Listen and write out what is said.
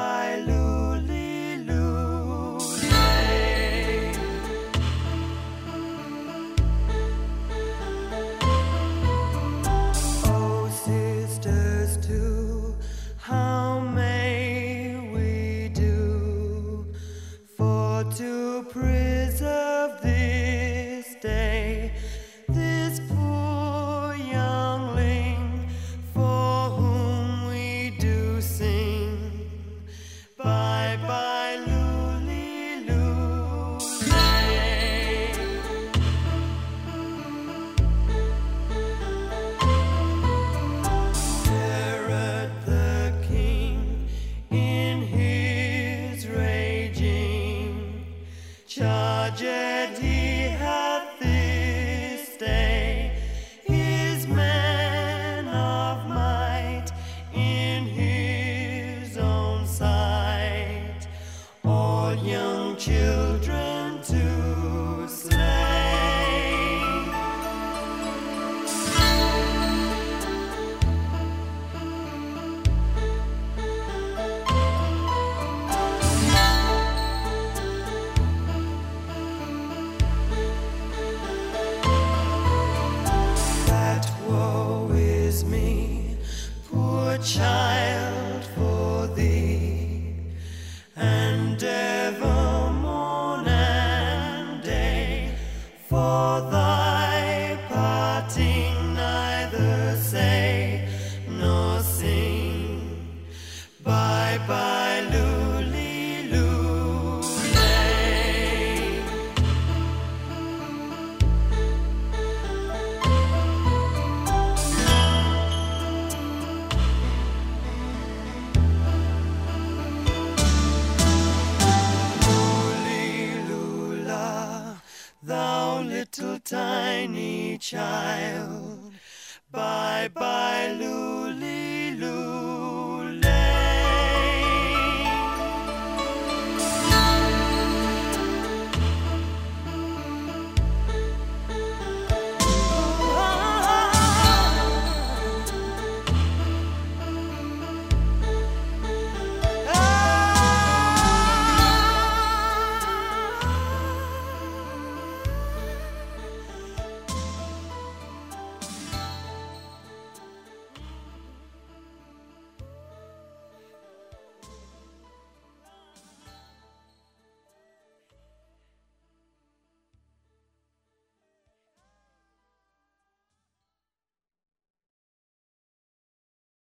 bye, Luli, Luli. Oh, sisters too, how may we do for to preserve this day, this poor youngling for whom we do sing. Bye bye, Luli, Luli. Herod the king in his raging charged he hath this day his men of might in his own sight, all young children to slay. That woe is me, poor child, for thee, and ever morn and day for thy parting neither say nor sing. Bye bye.